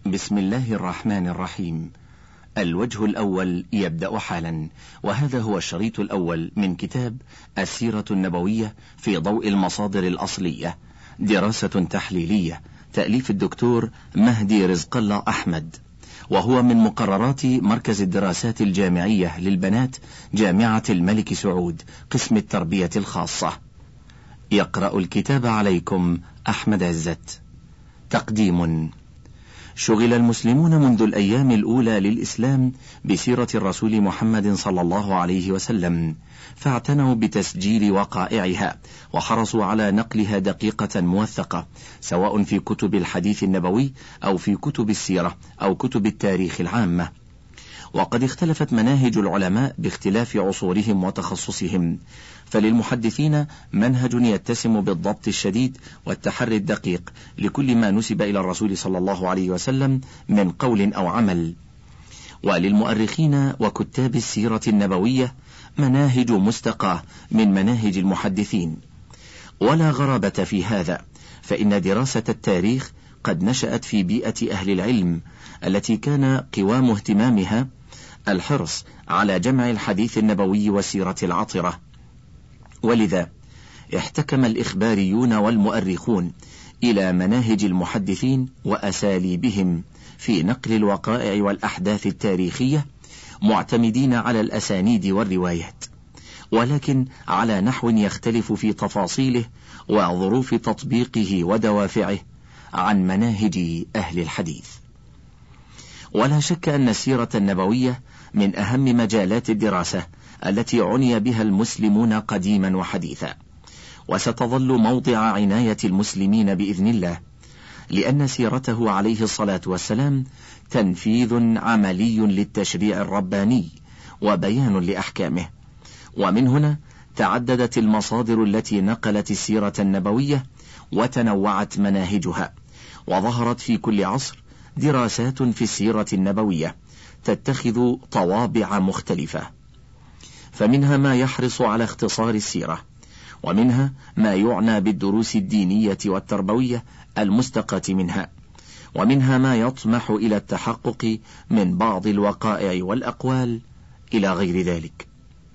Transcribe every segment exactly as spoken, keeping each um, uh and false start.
بسم الله الرحمن الرحيم. الوجه الأول يبدأ حالا، وهذا هو الشريط الأول من كتاب السيرة النبوية في ضوء المصادر الأصلية، دراسة تحليلية، تأليف الدكتور مهدي رزق الله أحمد، وهو من مقررات مركز الدراسات الجامعية للبنات جامعة الملك سعود، قسم التربية الخاصة. يقرأ الكتاب عليكم أحمد عزت. تقديم. شغل المسلمون منذ الأيام الأولى للإسلام بسيرة الرسول محمد صلى الله عليه وسلم، فاعتنوا بتسجيل وقائعها وحرصوا على نقلها دقيقة موثقة، سواء في كتب الحديث النبوي أو في كتب السيرة أو كتب التاريخ العامة. وقد اختلفت مناهج العلماء باختلاف عصورهم وتخصصهم، فللمحدثين منهج يتسم بالضبط الشديد والتحري الدقيق لكل ما نسب إلى الرسول صلى الله عليه وسلم من قول أو عمل، وللمؤرخين وكتاب السيرة النبوية مناهج مستقاة من مناهج المحدثين. ولا غرابة في هذا، فإن دراسة التاريخ قد نشأت في بيئة أهل العلم التي كان قوام اهتمامها الحرص على جمع الحديث النبوي والسيرة العطرة، ولذا احتكم الإخباريون والمؤرخون إلى مناهج المحدثين وأساليبهم في نقل الوقائع والأحداث التاريخية، معتمدين على الأسانيد والروايات، ولكن على نحو يختلف في تفاصيله وظروف تطبيقه ودوافعه عن مناهج أهل الحديث. ولا شك أن السيرة النبوية من أهم مجالات الدراسة التي عني بها المسلمون قديما وحديثا، وستظل موضع عناية المسلمين بإذن الله، لأن سيرته عليه الصلاة والسلام تنفيذ عملي للتشريع الرباني وبيان لأحكامه. ومن هنا تعددت المصادر التي نقلت السيرة النبوية وتنوعت مناهجها، وظهرت في كل عصر دراسات في السيرة النبوية تتخذ طوابع مختلفة، فمنها ما يحرص على اختصار السيرة، ومنها ما يعنى بالدروس الدينية والتربوية المستقاة منها، ومنها ما يطمح إلى التحقق من بعض الوقائع والأقوال إلى غير ذلك.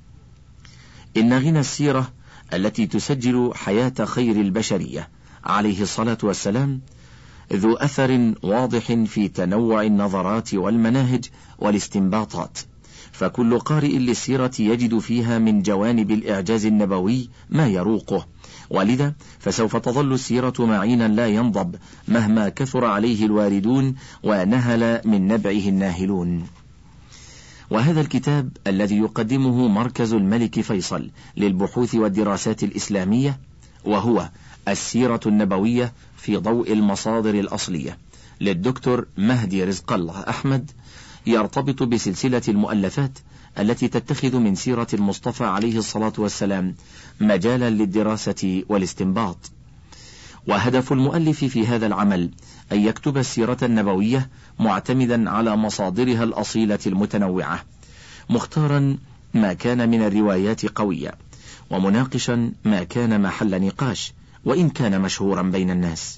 إن غنى السيرة التي تسجل حياة خير البشرية عليه الصلاة والسلام ذو أثر واضح في تنوع النظرات والمناهج والاستنباطات، فكل قارئ للسيرة يجد فيها من جوانب الإعجاز النبوي ما يروقه، ولذا فسوف تظل السيرة معينا لا ينضب مهما كثر عليه الواردون ونهل من نبعه الناهلون. وهذا الكتاب الذي يقدمه مركز الملك فيصل للبحوث والدراسات الإسلامية، وهو السيرة النبوية في ضوء المصادر الأصلية للدكتور مهدي رزق الله أحمد، يرتبط بسلسلة المؤلفات التي تتخذ من سيرة المصطفى عليه الصلاة والسلام مجالا للدراسة والاستنباط. وهدف المؤلف في هذا العمل أن يكتب السيرة النبوية معتمدا على مصادرها الأصيلة المتنوعة، مختارا ما كان من الروايات قوية، ومناقشا ما كان محل نقاش وإن كان مشهورا بين الناس.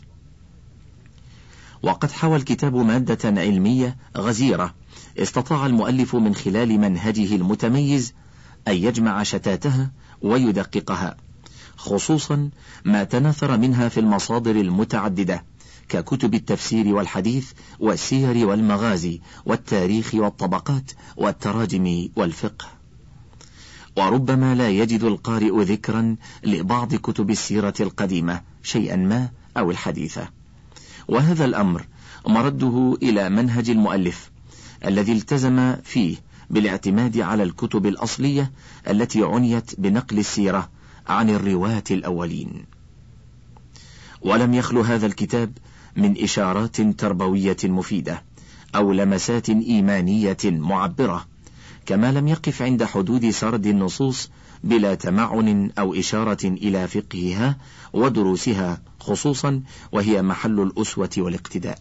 وقد حوى الكتاب مادة علمية غزيرة استطاع المؤلف من خلال منهجه المتميز أن يجمع شتاتها ويدققها، خصوصا ما تناثر منها في المصادر المتعددة ككتب التفسير والحديث والسير والمغازي والتاريخ والطبقات والتراجم والفقه. وربما لا يجد القارئ ذكرا لبعض كتب السيرة القديمة شيئا ما أو الحديثة، وهذا الأمر مرده إلى منهج المؤلف الذي التزم فيه بالاعتماد على الكتب الأصلية التي عنيت بنقل السيرة عن الرواة الأولين. ولم يخلو هذا الكتاب من إشارات تربوية مفيدة أو لمسات إيمانية معبرة، كما لم يقف عند حدود سرد النصوص بلا تمعن أو إشارة إلى فقهها ودروسها، خصوصا وهي محل الأسوة والاقتداء.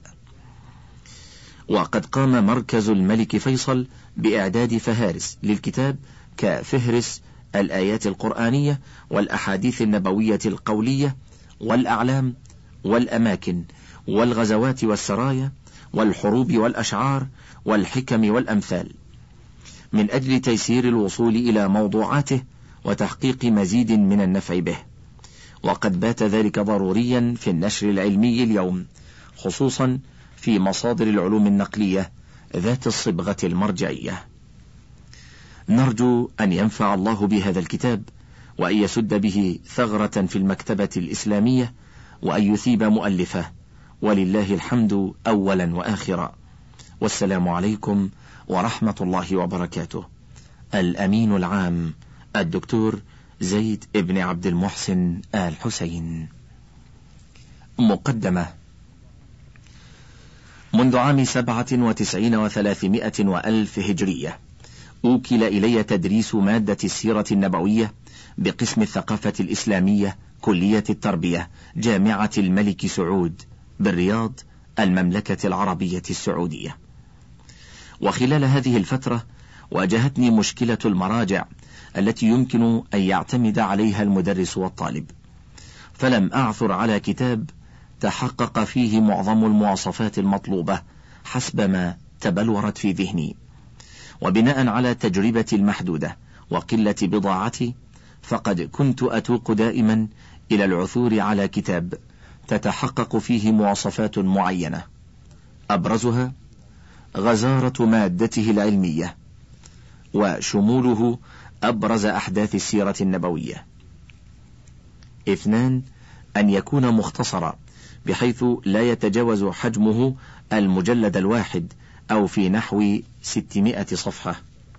وقد قام مركز الملك فيصل بإعداد فهارس للكتاب كفهرس الآيات القرآنية والأحاديث النبوية القولية والأعلام والأماكن والغزوات والسرايا والحروب والأشعار والحكم والأمثال، من أجل تيسير الوصول إلى موضوعاته وتحقيق مزيد من النفع به. وقد بات ذلك ضروريا في النشر العلمي اليوم، خصوصا في مصادر العلوم النقلية ذات الصبغة المرجعية. نرجو أن ينفع الله بهذا الكتاب، وأن يسد به ثغرة في المكتبة الإسلامية، وأن يثيب مؤلفه، ولله الحمد أولا وآخرا. والسلام عليكم ورحمة الله وبركاته. الأمين العام الدكتور زيد ابن عبد المحسن آل حسين. مقدمة. منذ عام سبعة وتسعين وثلاثمائة وألف هجرية أوكل إلي تدريس مادة السيرة النبوية بقسم الثقافة الإسلامية كلية التربية جامعة الملك سعود بالرياض المملكة العربية السعودية. وخلال هذه الفترة واجهتني مشكلة المراجع التي يمكن أن يعتمد عليها المدرس والطالب، فلم أعثر على كتاب تحقق فيه معظم المواصفات المطلوبة حسب ما تبلورت في ذهني. وبناء على تجربتي المحدودة وقلة بضاعتي، فقد كنت أتوق دائما إلى العثور على كتاب تتحقق فيه مواصفات معينة، أبرزها غزارة مادته العلمية، وشموله أبرز أحداث السيرة النبوية. اثنان، أن يكون مختصرا بحيث لا يتجاوز حجمه المجلد الواحد أو في نحو ستمائة صفحة.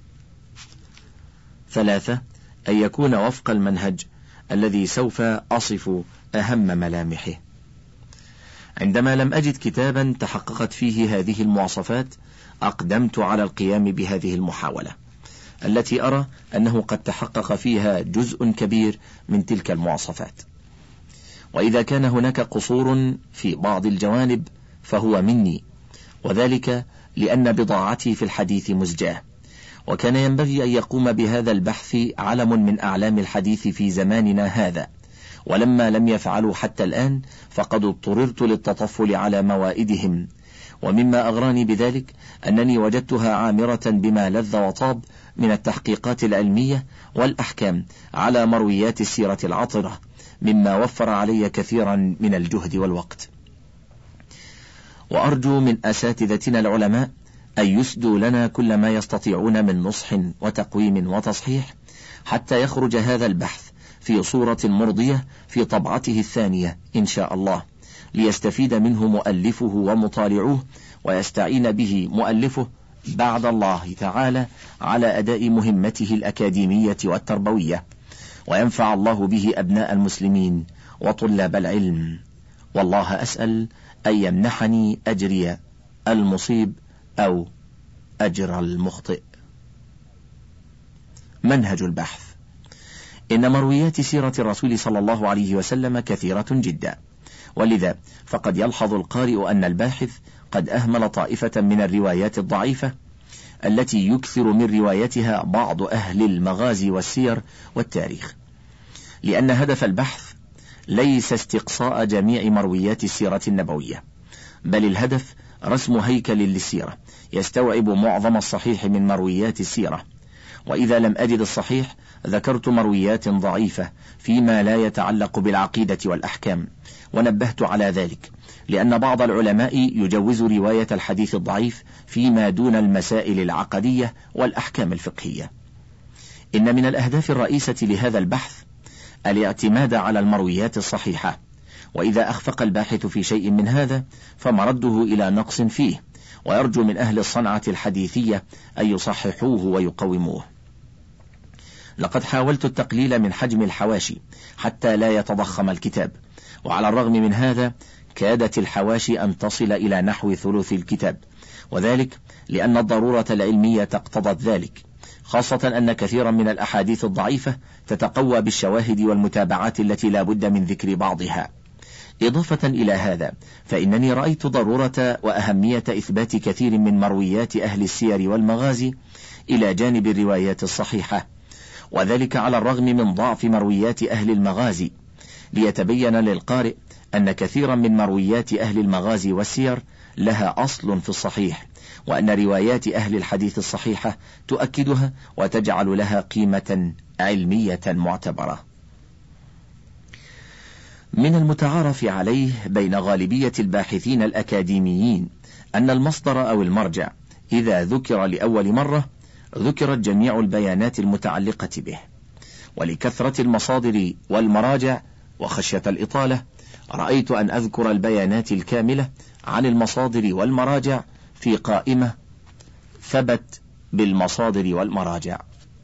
ثلاثة، أن يكون وفق المنهج الذي سوف أصف أهم ملامحه. عندما لم أجد كتابا تحققت فيه هذه المواصفات، أقدمت على القيام بهذه المحاولة التي أرى أنه قد تحقق فيها جزء كبير من تلك المواصفات. وإذا كان هناك قصور في بعض الجوانب فهو مني، وذلك لأن بضاعتي في الحديث مزجاة، وكان ينبغي أن يقوم بهذا البحث علم من أعلام الحديث في زماننا هذا، ولما لم يفعلوا حتى الآن فقد اضطررت للتطفل على موائدهم. ومما أغراني بذلك أنني وجدتها عامرة بما لذ وطاب من التحقيقات العلمية والأحكام على مرويات السيرة العطرة، مما وفر علي كثيرا من الجهد والوقت. وأرجو من أساتذتنا العلماء أن يسدوا لنا كل ما يستطيعون من نصح وتقويم وتصحيح، حتى يخرج هذا البحث في صورة مرضية في طبعته الثانية إن شاء الله، ليستفيد منه مؤلفه ومطالعوه، ويستعين به مؤلفه بعد الله تعالى على أداء مهمته الأكاديمية والتربوية، وينفع الله به أبناء المسلمين وطلاب العلم. والله أسأل أن يمنحني أجري المصيب أو أجر المخطئ. منهج البحث. إن مرويات سيرة الرسول صلى الله عليه وسلم كثيرة جدا، ولذا فقد يلحظ القارئ أن الباحث قد أهمل طائفة من الروايات الضعيفة التي يكثر من روايتها بعض أهل المغازي والسير والتاريخ، لأن هدف البحث ليس استقصاء جميع مرويات السيرة النبوية، بل الهدف رسم هيكل للسيرة يستوعب معظم الصحيح من مرويات السيرة. وإذا لم أجد الصحيح ذكرت مرويات ضعيفة فيما لا يتعلق بالعقيدة والأحكام، ونبهت على ذلك لأن بعض العلماء يجوز رواية الحديث الضعيف فيما دون المسائل العقدية والأحكام الفقهية. إن من الأهداف الرئيسة لهذا البحث الاعتماد على المرويات الصحيحة، وإذا أخفق الباحث في شيء من هذا فمرده إلى نقص فيه، ويرجو من أهل الصنعة الحديثية أن يصححوه ويقوموه. لقد حاولت التقليل من حجم الحواشي حتى لا يتضخم الكتاب، وعلى الرغم من هذا كادت الحواشي أن تصل إلى نحو ثلث الكتاب، وذلك لأن الضرورة العلمية اقتضت ذلك، خاصة أن كثيرا من الأحاديث الضعيفة تتقوى بالشواهد والمتابعات التي لا بد من ذكر بعضها. إضافة إلى هذا فإنني رأيت ضرورة وأهمية إثبات كثير من مرويات أهل السير والمغازي إلى جانب الروايات الصحيحة، وذلك على الرغم من ضعف مرويات أهل المغازي، ليتبين للقارئ أن كثيرا من مرويات أهل المغازي والسير لها أصل في الصحيح، وأن روايات أهل الحديث الصحيحة تؤكدها وتجعل لها قيمة علمية معتبرة. من المتعارف عليه بين غالبية الباحثين الأكاديميين أن المصدر أو المرجع إذا ذكر لأول مرة ذكرت جميع البيانات المتعلقة به، ولكثرة المصادر والمراجع وخشية الإطالة رأيت أن أذكر البيانات الكاملة عن المصادر والمراجع في قائمة ثبت بالمصادر والمراجع،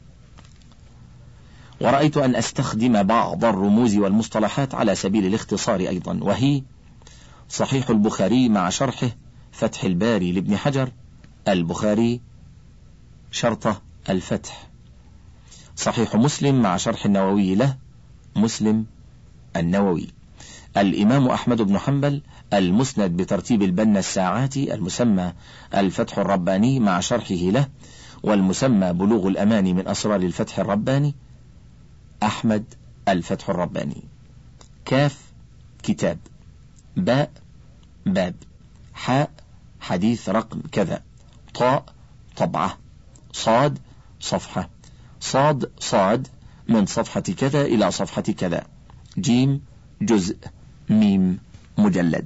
ورأيت أن أستخدم بعض الرموز والمصطلحات على سبيل الاختصار أيضا، وهي صحيح البخاري مع شرحه فتح الباري لابن حجر، البخاري شرطة الفتح، صحيح مسلم مع شرح النووي له، مسلم النووي، الإمام أحمد بن حنبل المسند بترتيب البنا الساعاتي المسمى الفتح الرباني مع شرحه له، والمسمى بلوغ الأمان من أسرار الفتح الرباني، أحمد الفتح الرباني. كاف كتاب، باء باب، حاء حديث رقم كذا، طاء طبعة، صاد صفحة، صاد صاد من صفحة كذا إلى صفحة كذا، جيم جزء، ميم مجلد.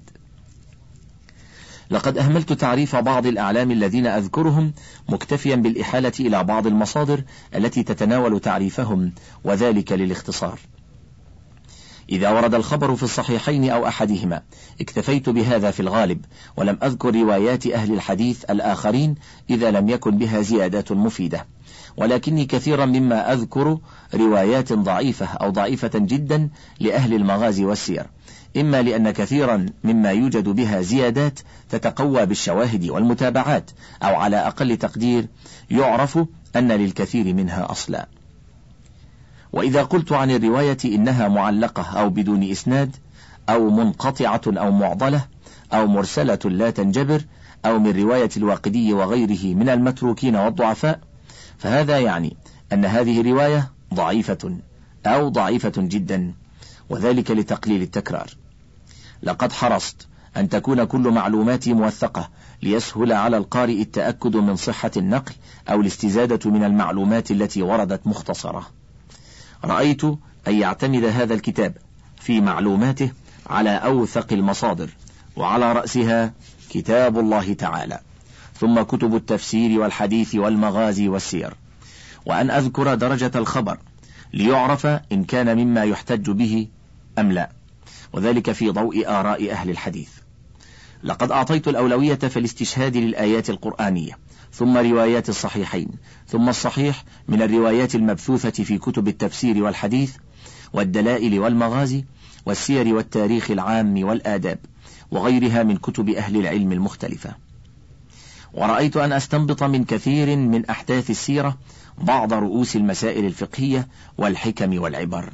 لقد أهملت تعريف بعض الأعلام الذين أذكرهم مكتفيا بالإحالة إلى بعض المصادر التي تتناول تعريفهم، وذلك للاختصار. إذا ورد الخبر في الصحيحين أو أحدهما اكتفيت بهذا في الغالب، ولم أذكر روايات أهل الحديث الآخرين إذا لم يكن بها زيادات مفيدة، ولكني كثيرا مما أذكر روايات ضعيفة أو ضعيفة جدا لأهل المغازي والسير، إما لأن كثيرا مما يوجد بها زيادات تتقوى بالشواهد والمتابعات، أو على أقل تقدير يعرف أن للكثير منها أصلا. وإذا قلت عن الرواية إنها معلقة أو بدون إسناد أو منقطعة أو معضلة أو مرسلة لا تنجبر أو من رواية الواقدي وغيره من المتروكين والضعفاء، فهذا يعني أن هذه رواية ضعيفة أو ضعيفة جدا، وذلك لتقليل التكرار. لقد حرصت أن تكون كل معلوماتي موثقة ليسهل على القارئ التأكد من صحة النقل أو الاستزادة من المعلومات التي وردت مختصرة. رأيت أن يعتمد هذا الكتاب في معلوماته على أوثق المصادر، وعلى رأسها كتاب الله تعالى، ثم كتب التفسير والحديث والمغازي والسير، وأن أذكر درجة الخبر ليعرف إن كان مما يحتج به أم لا، وذلك في ضوء آراء أهل الحديث. لقد أعطيت الأولوية في الاستشهاد للآيات القرآنية، ثم روايات الصحيحين، ثم الصحيح من الروايات المبثوثة في كتب التفسير والحديث والدلائل والمغازي والسير والتاريخ العام والآداب وغيرها من كتب أهل العلم المختلفة. ورأيت أن أستنبط من كثير من أحداث السيرة بعض رؤوس المسائل الفقهية والحكم والعبر.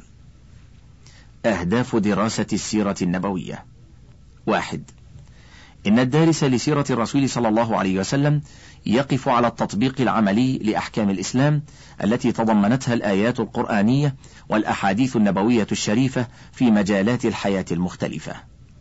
أهداف دراسة السيرة النبوية: واحد، إن الدارس لسيرة الرسول صلى الله عليه وسلم يقف على التطبيق العملي لأحكام الإسلام التي تضمنتها الآيات القرآنية والأحاديث النبوية الشريفة في مجالات الحياة المختلفة.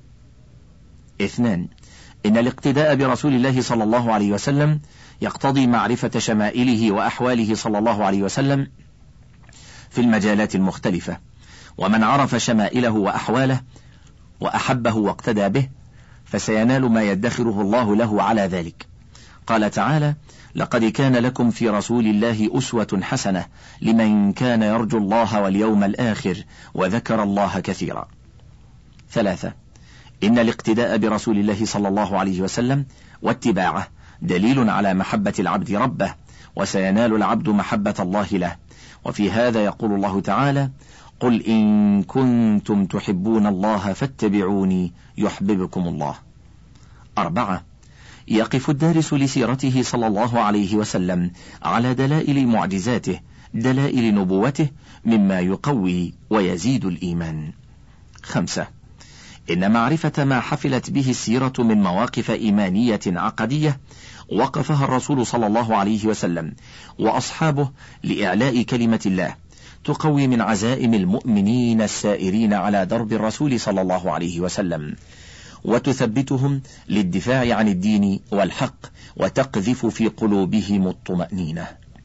اثنان، إن الاقتداء برسول الله صلى الله عليه وسلم يقتضي معرفة شمائله وأحواله صلى الله عليه وسلم في المجالات المختلفة، ومن عرف شمائله وأحواله وأحبه واقتدى به فسينال ما يدخره الله له على ذلك. قال تعالى: لقد كان لكم في رسول الله أسوة حسنة لمن كان يرجو الله واليوم الآخر وذكر الله كثيرا. ثلاثة، إن الاقتداء برسول الله صلى الله عليه وسلم واتباعه دليل على محبة العبد ربه، وسينال العبد محبة الله له. وفي هذا يقول الله تعالى: قل إن كنتم تحبون الله فاتبعوني يحببكم الله. أربعة، يقف الدارس لسيرته صلى الله عليه وسلم على دلائل معجزاته، دلائل نبوته، مما يقوي ويزيد الإيمان. خمسة، إن معرفة ما حفلت به السيرة من مواقف إيمانية عقدية وقفها الرسول صلى الله عليه وسلم وأصحابه لإعلاء كلمة الله تقوي من عزائم المؤمنين السائرين على درب الرسول صلى الله عليه وسلم، وتثبتهم للدفاع عن الدين والحق وتقذف في قلوبهم الطمأنينة.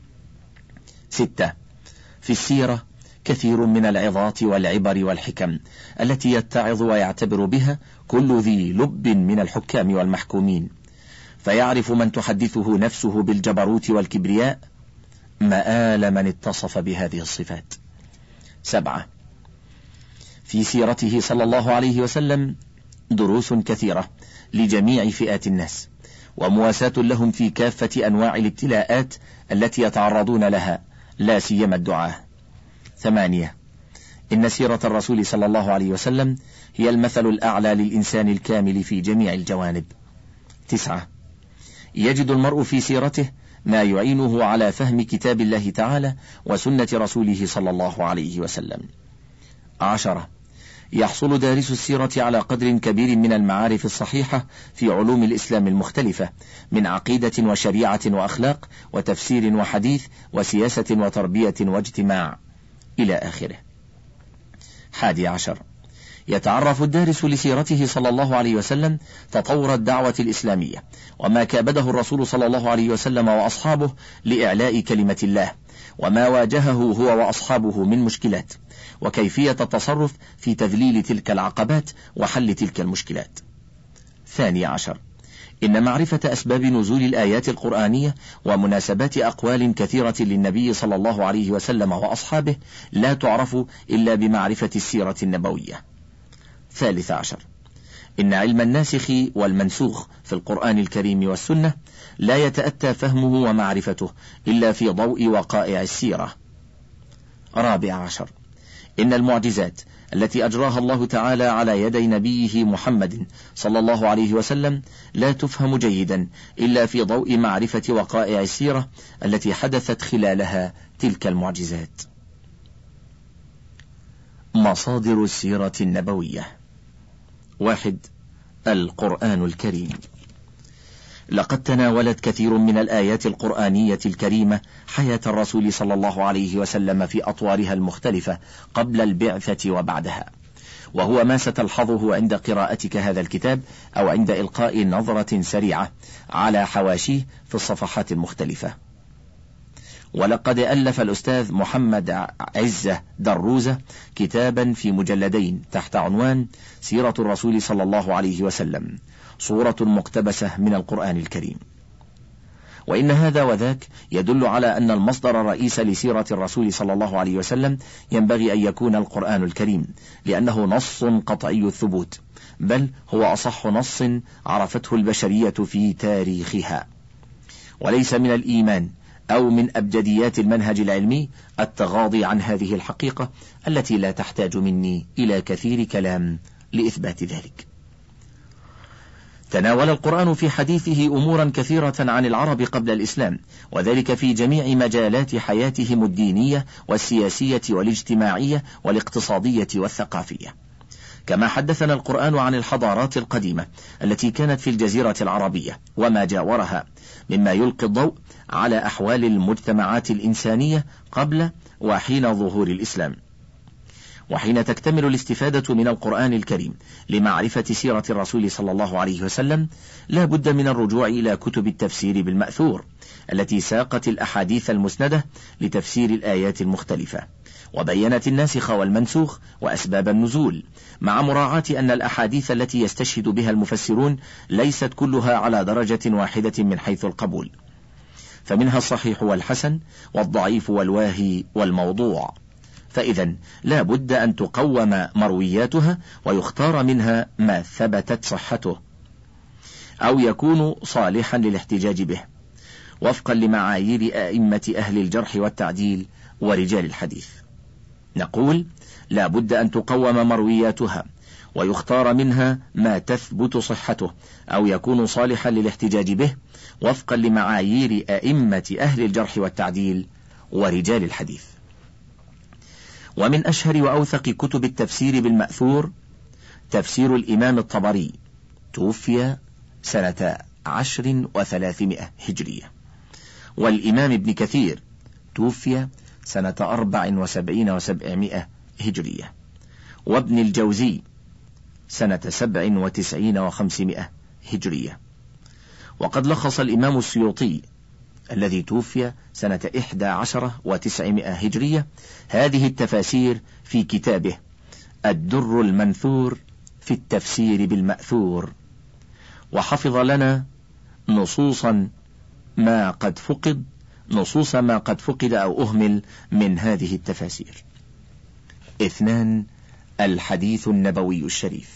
ستة. في السيرة كثير من العظات والعبر والحكم التي يتعظ ويعتبر بها كل ذي لب من الحكام والمحكومين، فيعرف من تحدثه نفسه بالجبروت والكبرياء مآل من اتصف بهذه الصفات. سبعة. في سيرته صلى الله عليه وسلم دروس كثيرة لجميع فئات الناس، ومواساة لهم في كافة أنواع الابتلاءات التي يتعرضون لها، لا سيما الدعاة. ثمانية. إن سيرة الرسول صلى الله عليه وسلم هي المثل الأعلى للإنسان الكامل في جميع الجوانب. تسعة. يجد المرء في سيرته ما يعينه على فهم كتاب الله تعالى وسنة رسوله صلى الله عليه وسلم. عشرة. يحصل دارس السيرة على قدر كبير من المعارف الصحيحة في علوم الإسلام المختلفة من عقيدة وشريعة وأخلاق وتفسير وحديث وسياسة وتربية واجتماع إلى آخره. حادي عشر. يتعرف الدارس لسيرته صلى الله عليه وسلم تطور الدعوة الإسلامية وما كابده الرسول صلى الله عليه وسلم وأصحابه لإعلاء كلمة الله، وما واجهه هو وأصحابه من مشكلات، وكيفية التصرف في تذليل تلك العقبات وحل تلك المشكلات. ثاني عشر. إن معرفة أسباب نزول الآيات القرآنية ومناسبات أقوال كثيرة للنبي صلى الله عليه وسلم وأصحابه لا تعرف إلا بمعرفة السيرة النبوية. ثالث عشر. إن علم الناسخ والمنسوخ في القرآن الكريم والسنة لا يتأتى فهمه ومعرفته إلا في ضوء وقائع السيرة. رابع عشر. إن المعجزات التي أجراها الله تعالى على يدي نبيه محمد صلى الله عليه وسلم لا تفهم جيدا إلا في ضوء معرفة وقائع السيرة التي حدثت خلالها تلك المعجزات. مصادر السيرة النبوية. واحد. القرآن الكريم. لقد تناولت كثير من الآيات القرآنية الكريمة حياة الرسول صلى الله عليه وسلم في أطوارها المختلفة قبل البعثة وبعدها، وهو ما ستلحظه عند قراءتك هذا الكتاب أو عند إلقاء نظرة سريعة على حواشيه في الصفحات المختلفة. ولقد ألف الأستاذ محمد عزة دروزة كتابا في مجلدين تحت عنوان سيرة الرسول صلى الله عليه وسلم، صورة مقتبسة من القرآن الكريم. وإن هذا وذاك يدل على أن المصدر الرئيس لسيرة الرسول صلى الله عليه وسلم ينبغي أن يكون القرآن الكريم، لأنه نص قطعي الثبوت، بل هو أصح نص عرفته البشرية في تاريخها. وليس من الإيمان أو من أبجديات المنهج العلمي التغاضي عن هذه الحقيقة التي لا تحتاج مني إلى كثير كلام لإثبات ذلك. تناول القرآن في حديثه أمورا كثيرة عن العرب قبل الإسلام، وذلك في جميع مجالات حياتهم الدينية والسياسية والاجتماعية والاقتصادية والثقافية. كما حدثنا القرآن عن الحضارات القديمة التي كانت في الجزيرة العربية وما جاورها، مما يلقي الضوء على أحوال المجتمعات الإنسانية قبل وحين ظهور الإسلام. وحين تكتمل الاستفادة من القرآن الكريم لمعرفة سيرة الرسول صلى الله عليه وسلم، لا بد من الرجوع إلى كتب التفسير بالمأثور التي ساقت الأحاديث المسندة لتفسير الآيات المختلفة، وبينت الناسخ والمنسوخ وأسباب النزول، مع مراعاة أن الأحاديث التي يستشهد بها المفسرون ليست كلها على درجة واحدة من حيث القبول، فمنها الصحيح والحسن والضعيف والواهي والموضوع. فإذا لا بد أن تقوم مروياتها ويختار منها ما ثبتت صحته أو يكون صالحا للاحتجاج به وفقا لمعايير أئمة أهل الجرح والتعديل ورجال الحديث. نقول لا بد أن تقوم مروياتها ويختار منها ما تثبت صحته أو يكون صالحا للاحتجاج به وفقا لمعايير أئمة أهل الجرح والتعديل ورجال الحديث. ومن أشهر وأوثق كتب التفسير بالمأثور تفسير الإمام الطبري، توفي سنة عشر وثلاثمائة هجرية، والإمام ابن كثير توفي سنة أربع وسبعين وسبعمائة هجرية، وابن الجوزي سنة سبع وتسعين وخمسمائة هجرية. وقد لخص الإمام السيوطي الذي توفي سنة إحدى عشر وتسعمائة هجرية هذه التفاسير في كتابه الدر المنثور في التفسير بالمأثور، وحفظ لنا نصوصا ما قد فقد نصوص ما قد فقد أو أهمل من هذه التفاسير. اثنان، الحديث النبوي الشريف.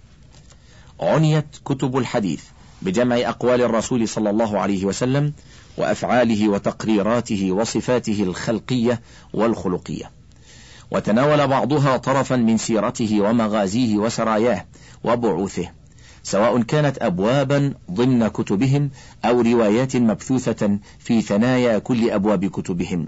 عنيت كتب الحديث بجمع أقوال الرسول صلى الله عليه وسلم وأفعاله وتقريراته وصفاته الخلقية والخلقية، وتناول بعضها طرفا من سيرته ومغازيه وسراياه وبعوثه، سواء كانت أبوابا ضمن كتبهم أو روايات مبثوثة في ثنايا كل أبواب كتبهم.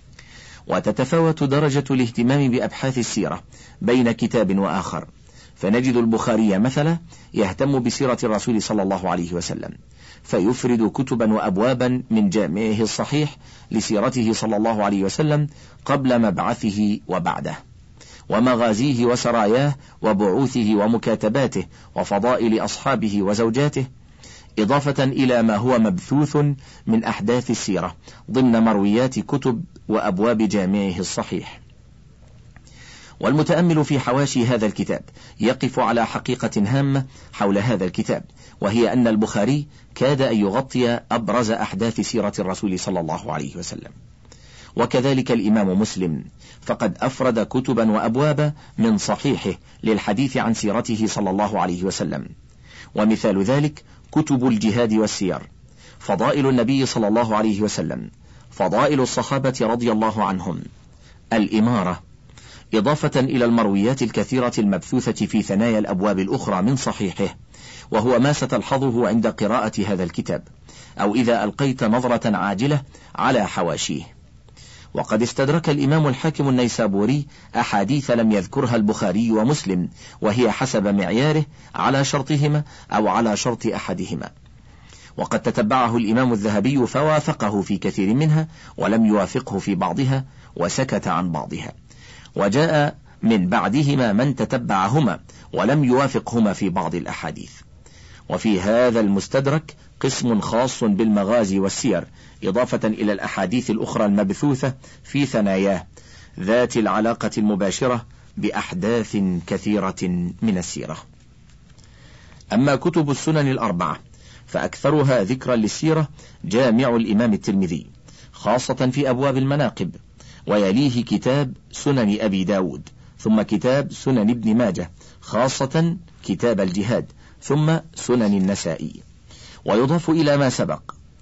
وتتفاوت درجة الاهتمام بأبحاث السيرة بين كتاب وآخر، فنجد البخاري مثلا يهتم بسيرة الرسول صلى الله عليه وسلم، فيفرد كتبا وأبوابا من جامعه الصحيح لسيرته صلى الله عليه وسلم قبل مبعثه وبعده، ومغازيه وسراياه وبعوثه ومكاتباته وفضائل أصحابه وزوجاته، إضافة إلى ما هو مبثوث من أحداث السيرة ضمن مرويات كتب وأبواب جامعه الصحيح. والمتأمل في حواشي هذا الكتاب يقف على حقيقة هامة حول هذا الكتاب، وهي أن البخاري كاد أن يغطي أبرز أحداث سيرة الرسول صلى الله عليه وسلم، وكذلك الإمام مسلم، فقد أفرد كتبا وأبوابا من صحيحه للحديث عن سيرته صلى الله عليه وسلم. ومثال ذلك كتب الجهاد والسير، فضائل النبي صلى الله عليه وسلم، فضائل الصحابة رضي الله عنهم، الإمارة، إضافة إلى المرويات الكثيرة المبثوثة في ثنايا الأبواب الأخرى من صحيحه، وهو ما ستلحظه عند قراءة هذا الكتاب أو إذا ألقيت نظرة عاجلة على حواشيه. وقد استدرك الإمام الحاكم النيسابوري أحاديث لم يذكرها البخاري ومسلم، وهي حسب معياره على شرطهما أو على شرط أحدهما. وقد تتبعه الإمام الذهبي فوافقه في كثير منها ولم يوافقه في بعضها وسكت عن بعضها، وجاء من بعدهما من تتبعهما ولم يوافقهما في بعض الأحاديث. وفي هذا المستدرك قسم خاص بالمغازي والسير، إضافة إلى الأحاديث الأخرى المبثوثة في ثناياه ذات العلاقة المباشرة بأحداث كثيرة من السيرة. أما كتب السنن الأربعة فأكثرها ذكرا للسيرة جامع الإمام الترمذي، خاصة في أبواب المناقب، ويليه كتاب سنن أبي داود، ثم كتاب سنن ابن ماجه، خاصة كتاب الجهاد، ثم سنن النسائي. ويضاف إلى ما سبق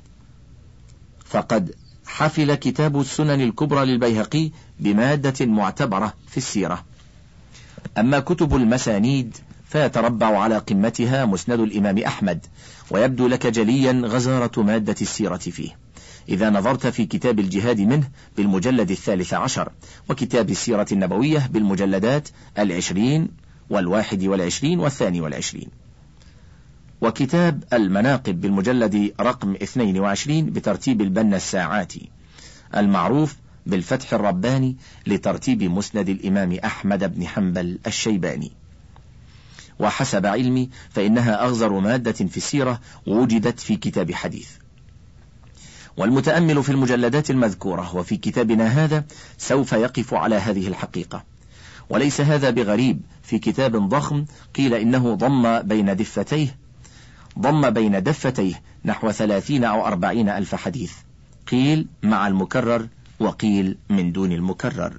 فقد حفل كتاب السنن الكبرى للبيهقي بمادة معتبرة في السيرة. أما كتب المسانيد فيتربع على قمتها مسند الإمام أحمد، ويبدو لك جليا غزارة مادة السيرة فيه إذا نظرت في كتاب الجهاد منه بالمجلد الثالث عشر، وكتاب السيرة النبوية بالمجلدات العشرين والواحد والعشرين والثاني والعشرين، وكتاب المناقب بالمجلد رقم اثنين وعشرين بترتيب البنا الساعاتي المعروف بالفتح الرباني لترتيب مسند الإمام أحمد بن حنبل الشيباني. وحسب علمي فإنها أغزر مادة في السيرة وجدت في كتاب حديث. والمتأمل في المجلدات المذكورة وفي كتابنا هذا سوف يقف على هذه الحقيقة، وليس هذا بغريب في كتاب ضخم قيل إنه ضم بين دفتيه ضم بين دفتيه نحو ثلاثين أو أربعين ألف حديث، قيل مع المكرر وقيل من دون المكرر.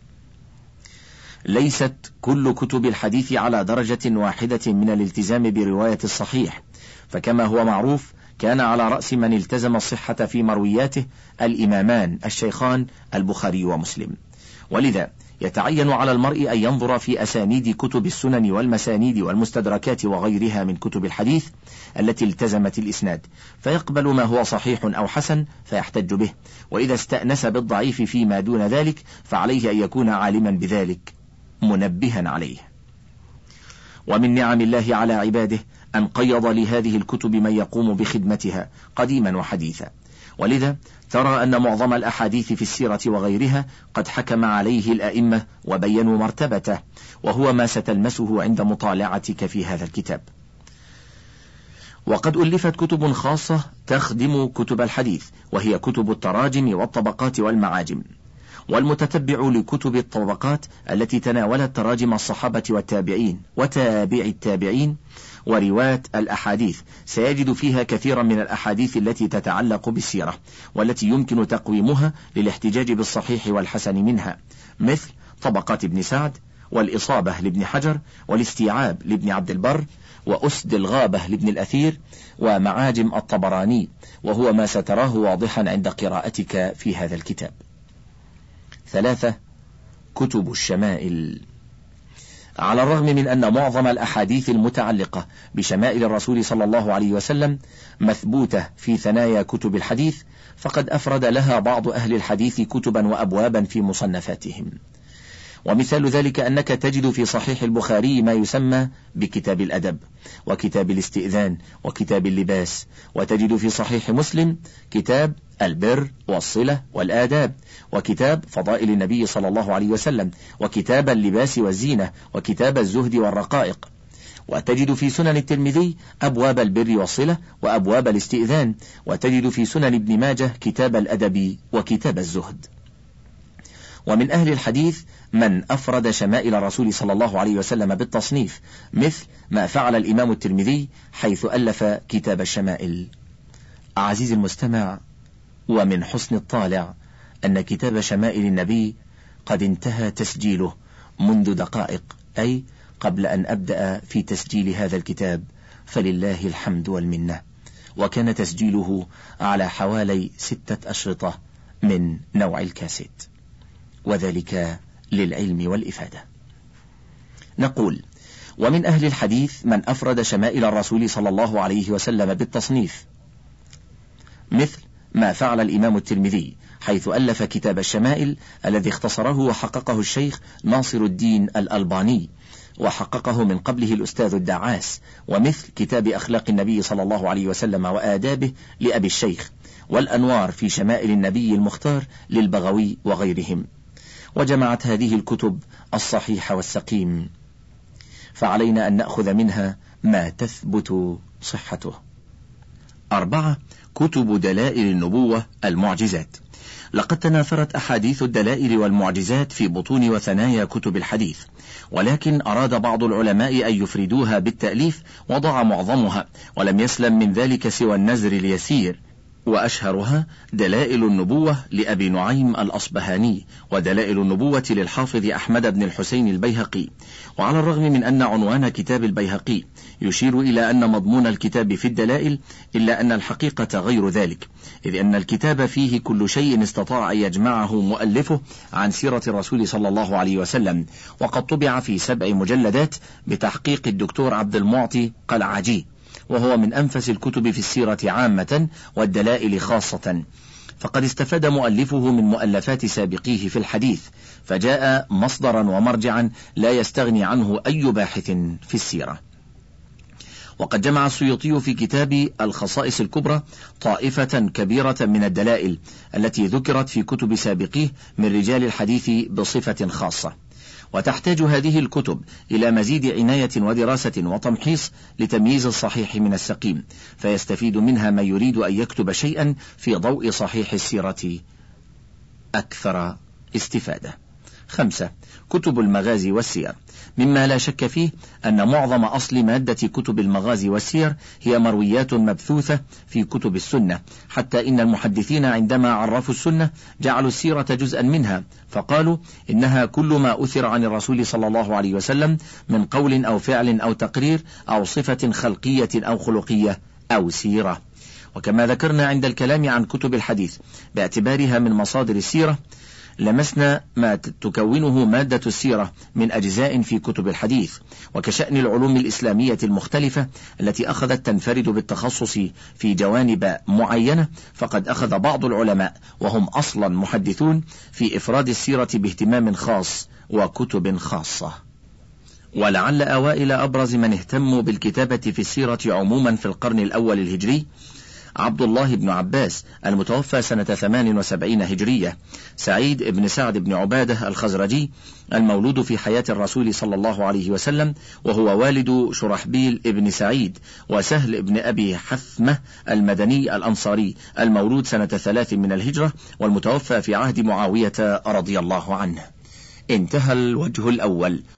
ليست كل كتب الحديث على درجة واحدة من الالتزام برواية الصحيح، فكما هو معروف كان على رأس من التزم الصحة في مروياته الإمامان الشيخان البخاري ومسلم، ولذا يتعين على المرء أن ينظر في أسانيد كتب السنن والمسانيد والمستدركات وغيرها من كتب الحديث التي التزمت الإسناد، فيقبل ما هو صحيح أو حسن فيحتج به، وإذا استأنس بالضعيف فيما دون ذلك فعليه أن يكون عالما بذلك منبها عليه. ومن نعم الله على عباده أن قيض لهذه الكتب من يقوم بخدمتها قديما وحديثا، ولذا ترى أن معظم الأحاديث في السيرة وغيرها قد حكم عليه الأئمة وبينوا مرتبته، وهو ما ستلمسه عند مطالعتك في هذا الكتاب. وقد ألفت كتب خاصة تخدم كتب الحديث، وهي كتب التراجم والطبقات والمعاجم. والمتتبع لكتب الطبقات التي تناولت تراجم الصحابة والتابعين وتابع التابعين ورواة الأحاديث سيجد فيها كثيرا من الأحاديث التي تتعلق بالسيرة، والتي يمكن تقويمها للاحتجاج بالصحيح والحسن منها، مثل طبقات ابن سعد، والإصابة لابن حجر، والاستيعاب لابن عبد البر، وأسد الغابة لابن الأثير، ومعاجم الطبراني، وهو ما ستراه واضحا عند قراءتك في هذا الكتاب. ثلاثة، كتب الشمائل. على الرغم من أن معظم الأحاديث المتعلقة بشمائل الرسول صلى الله عليه وسلم مثبوتة في ثنايا كتب الحديث، فقد أفرد لها بعض أهل الحديث كتبا وأبوابا في مصنفاتهم. ومثال ذلك أنك تجد في صحيح البخاري ما يسمى بكتاب الأدب، وكتاب الاستئذان، وكتاب اللباس، وتجد في صحيح مسلم كتاب البر والصلة والآداب، وكتاب فضائل النبي صلى الله عليه وسلم، وكتاب اللباس والزينة، وكتاب الزهد والرقائق. وتجد في سنن الترمذي أبواب البر والصلة وأبواب الاستئذان، وتجد في سنن ابن ماجه كتاب الأدب وكتاب الزهد. ومن أهل الحديث من أفرد شمائل الرسول صلى الله عليه وسلم بالتصنيف، مثل ما فعل الإمام الترمذي حيث ألف كتاب الشمائل. عزيزي المستمع، ومن حسن الطالع أن كتاب شمائل النبي قد انتهى تسجيله منذ دقائق، أي قبل أن أبدأ في تسجيل هذا الكتاب، فلله الحمد والمنة. وكان تسجيله على حوالي ستة أشرطة من نوع الكاسيت، وذلك للعلم والإفادة. نقول: ومن أهل الحديث من أفرد شمائل الرسول صلى الله عليه وسلم بالتصنيف، مثل ما فعل الإمام الترمذي حيث ألف كتاب الشمائل الذي اختصره وحققه الشيخ ناصر الدين الألباني، وحققه من قبله الأستاذ الدعاس، ومثل كتاب أخلاق النبي صلى الله عليه وسلم وآدابه لأبي الشيخ، والأنوار في شمائل النبي المختار للبغوي وغيرهم. وجمعت هذه الكتب الصحيح والسقيم، فعلينا أن نأخذ منها ما تثبت صحته. أربعة، كتب دلائل النبوة المعجزات. لقد تناثرت أحاديث الدلائل والمعجزات في بطون وثنايا كتب الحديث، ولكن أراد بعض العلماء أن يفردوها بالتأليف وضع معظمها، ولم يسلم من ذلك سوى النزر اليسير، وأشهرها دلائل النبوة لأبي نعيم الأصبهاني، ودلائل النبوة للحافظ أحمد بن الحسين البيهقي. وعلى الرغم من أن عنوان كتاب البيهقي يشير إلى أن مضمون الكتاب في الدلائل، إلا أن الحقيقة غير ذلك، إذ أن الكتاب فيه كل شيء استطاع أن يجمعه مؤلفه عن سيرة الرسول صلى الله عليه وسلم، وقد طبع في سبع مجلدات بتحقيق الدكتور عبد المعطي قلعجي، وهو من أنفس الكتب في السيرة عامة والدلائل خاصة، فقد استفاد مؤلفه من مؤلفات سابقيه في الحديث، فجاء مصدرا ومرجعا لا يستغني عنه أي باحث في السيرة. وقد جمع السيوطي في كتاب الخصائص الكبرى طائفة كبيرة من الدلائل التي ذكرت في كتب سابقيه من رجال الحديث بصفة خاصة، وتحتاج هذه الكتب إلى مزيد عناية ودراسة وتمحيص لتمييز الصحيح من السقيم، فيستفيد منها من يريد أن يكتب شيئا في ضوء صحيح السيرة أكثر استفادة. خمسة، كتب المغازي والسير. مما لا شك فيه أن معظم أصل مادة كتب المغازي والسير هي مرويات مبثوثة في كتب السنة، حتى إن المحدثين عندما عرفوا السنة جعلوا السيرة جزءا منها، فقالوا إنها كل ما أثر عن الرسول صلى الله عليه وسلم من قول أو فعل أو تقرير أو صفة خلقية أو خلقية أو سيرة. وكما ذكرنا عند الكلام عن كتب الحديث باعتبارها من مصادر السيرة، لمسنا ما تكونه مادة السيرة من أجزاء في كتب الحديث، وكشأن العلوم الإسلامية المختلفة التي أخذت تنفرد بالتخصص في جوانب معينة، فقد أخذ بعض العلماء وهم أصلا محدثون في إفراد السيرة باهتمام خاص وكتب خاصة. ولعل أوائل أبرز من اهتموا بالكتابة في السيرة عموما في القرن الأول الهجري عبد الله بن عباس المتوفى سنة ثمان وسبعين هجرية، سعيد بن سعد بن عبادة الخزرجي المولود في حياة الرسول صلى الله عليه وسلم وهو والد شرحبيل بن سعيد، وسهل بن أبي حثمة المدني الأنصاري المولود سنة ثلاث من الهجرة والمتوفى في عهد معاوية رضي الله عنه. انتهى الوجه الأول.